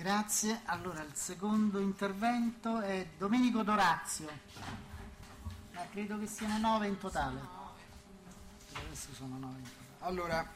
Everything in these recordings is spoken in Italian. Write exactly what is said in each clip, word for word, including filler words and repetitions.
Grazie. Allora il secondo intervento è Domenico Dorazio, ma credo che siano nove in totale. Adesso sono nove in totale. Allora,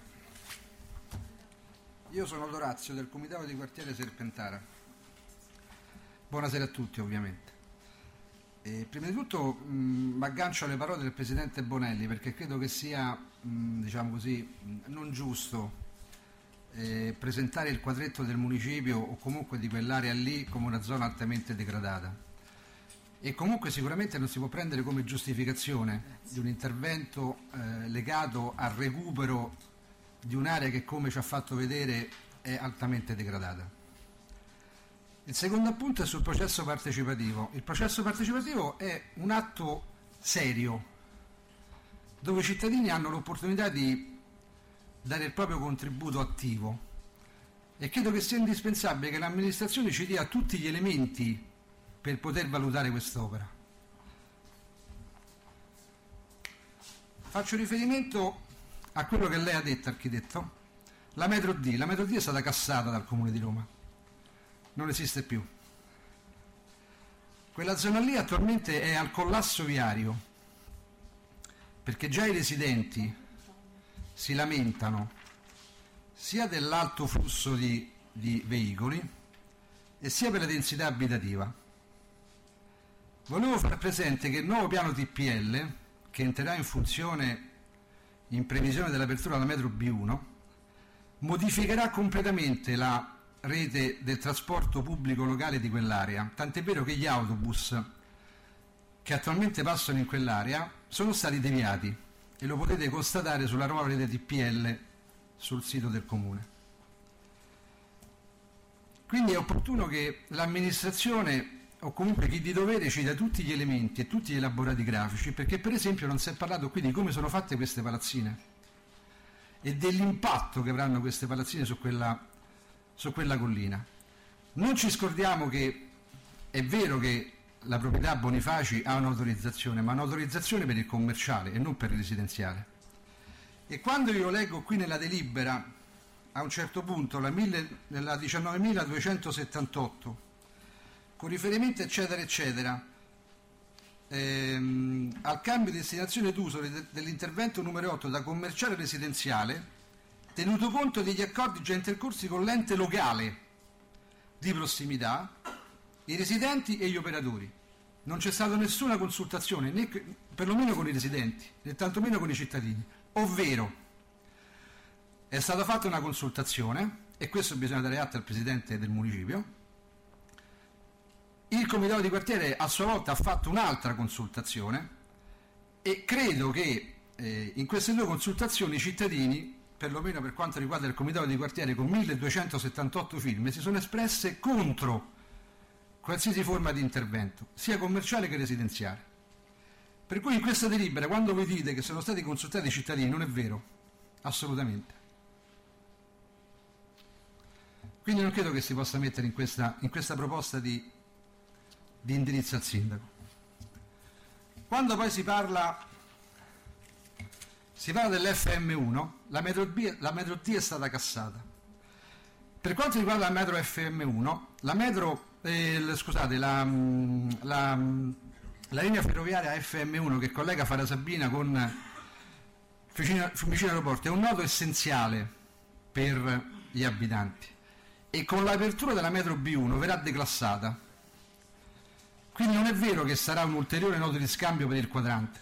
io sono Dorazio del Comitato di Quartiere Serpentara. Buonasera a tutti, ovviamente. E prima di tutto mi aggancio alle parole del Presidente Bonelli, perché credo che sia, mh, diciamo così, mh, non giusto eh, presentare il quadretto del municipio o comunque di quell'area lì come una zona altamente degradata. E comunque sicuramente non si può prendere come giustificazione di un intervento eh, legato al recupero di un'area che, come ci ha fatto vedere, è altamente degradata. Il secondo appunto è sul processo partecipativo. Il processo partecipativo è un atto serio dove i cittadini hanno l'opportunità di dare il proprio contributo attivo, e credo che sia indispensabile che l'amministrazione ci dia tutti gli elementi per poter valutare quest'opera. Faccio riferimento a quello che lei ha detto, architetto. La metro D, la metro D è stata cassata dal Comune di Roma, non esiste più. Quella zona lì attualmente è al collasso viario, perché già i residenti si lamentano sia dell'alto flusso di, di veicoli e sia per la densità abitativa. Volevo far presente che il nuovo piano T P L, che entrerà in funzione in previsione dell'apertura della metro B uno, modificherà completamente la rete del trasporto pubblico locale di quell'area, tant'è vero che gli autobus che attualmente passano in quell'area sono stati deviati, e lo potete constatare sulla nuova rete T P L sul sito del Comune. Quindi è opportuno che l'amministrazione, o comunque chi di dovere, ci dà tutti gli elementi e tutti gli elaborati grafici, perché per esempio non si è parlato qui di come sono fatte queste palazzine e dell'impatto che avranno queste palazzine su quella, su quella collina. Non ci scordiamo che è vero che la proprietà Bonifaci ha un'autorizzazione, ma un'autorizzazione per il commerciale e non per il residenziale. E quando io leggo qui nella delibera, a un certo punto, la, mille, nella diciannovemiladuecentosettantotto, con riferimento eccetera eccetera, ehm, al cambio di destinazione d'uso dell'intervento numero otto da commerciale a residenziale, tenuto conto degli accordi già intercorsi con l'ente locale di prossimità, i residenti e gli operatori. Non c'è stata nessuna consultazione, né perlomeno con i residenti, né tantomeno con i cittadini. Ovvero, è stata fatta una consultazione, e questo bisogna dare atto al Presidente del Municipio. Il Comitato di Quartiere a sua volta ha fatto un'altra consultazione, e credo che eh, in queste due consultazioni i cittadini, perlomeno per quanto riguarda il Comitato di Quartiere con milleduecentosettantotto firme, si sono espresse contro qualsiasi forma di intervento, sia commerciale che residenziale. Per cui in questa delibera, quando voi dite che sono stati consultati i cittadini, non è vero, assolutamente. Quindi non credo che si possa mettere in questa, in questa proposta di, di indirizzo al sindaco. Quando poi si parla si parla dell'F M uno, la metro B, la metro D è stata cassata. Per quanto riguarda la metro F M uno, la metro Eh, scusate, la, la, la linea ferroviaria F M uno che collega Farasabina con Fiumicino, Fiumicino Aeroporto è un nodo essenziale per gli abitanti, e con l'apertura della metro B uno verrà declassata. Quindi non è vero che sarà un ulteriore nodo di scambio per il quadrante,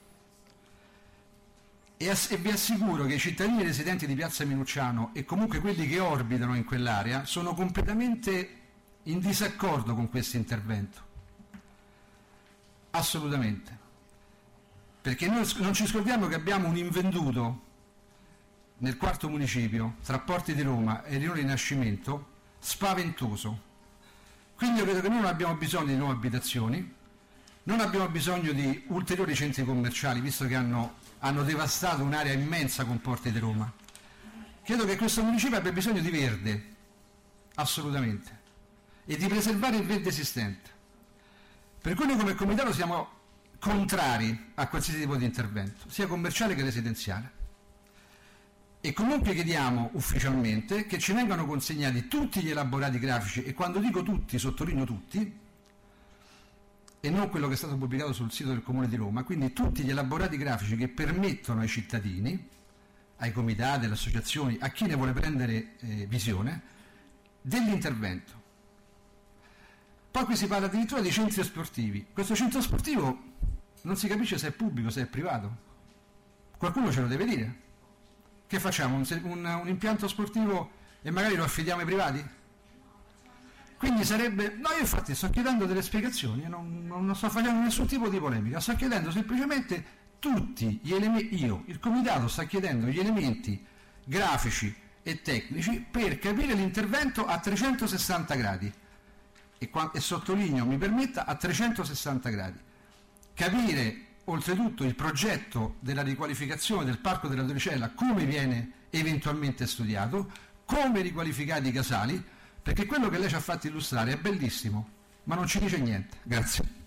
e, ass- e vi assicuro che i cittadini residenti di Piazza Minucciano e comunque quelli che orbitano in quell'area sono completamente in disaccordo con questo intervento, assolutamente, perché noi non ci scordiamo che abbiamo un invenduto nel quarto municipio tra Porti di Roma e Rione Rinascimento spaventoso. Quindi io credo che noi non abbiamo bisogno di nuove abitazioni, non abbiamo bisogno di ulteriori centri commerciali, visto che hanno, hanno devastato un'area immensa con Porti di Roma. Credo che questo municipio abbia bisogno di verde, assolutamente, e di preservare il verde esistente. Per cui noi come comitato siamo contrari a qualsiasi tipo di intervento, sia commerciale che residenziale. E comunque chiediamo ufficialmente che ci vengano consegnati tutti gli elaborati grafici, e quando dico tutti sottolineo tutti, e non quello che è stato pubblicato sul sito del Comune di Roma, quindi tutti gli elaborati grafici che permettono ai cittadini, ai comitati, alle associazioni, a chi ne vuole prendere eh, visione, dell'intervento. Poi qui si parla addirittura di centri sportivi. Questo centro sportivo non si capisce se è pubblico, se è privato. Qualcuno ce lo deve dire. Che facciamo? Un, un, un impianto sportivo e magari lo affidiamo ai privati? Quindi sarebbe... No, io infatti sto chiedendo delle spiegazioni, non, non sto facendo nessun tipo di polemica, sto chiedendo semplicemente tutti gli elementi, io, il comitato sta chiedendo gli elementi grafici e tecnici per capire l'intervento a trecentosessanta gradi, e, qua, e sottolineo, mi permetta, a trecentosessanta gradi. Capire oltretutto il progetto della riqualificazione del Parco della Torricella, come viene eventualmente studiato, come riqualificati i casali, perché quello che lei ci ha fatto illustrare è bellissimo, ma non ci dice niente. Grazie.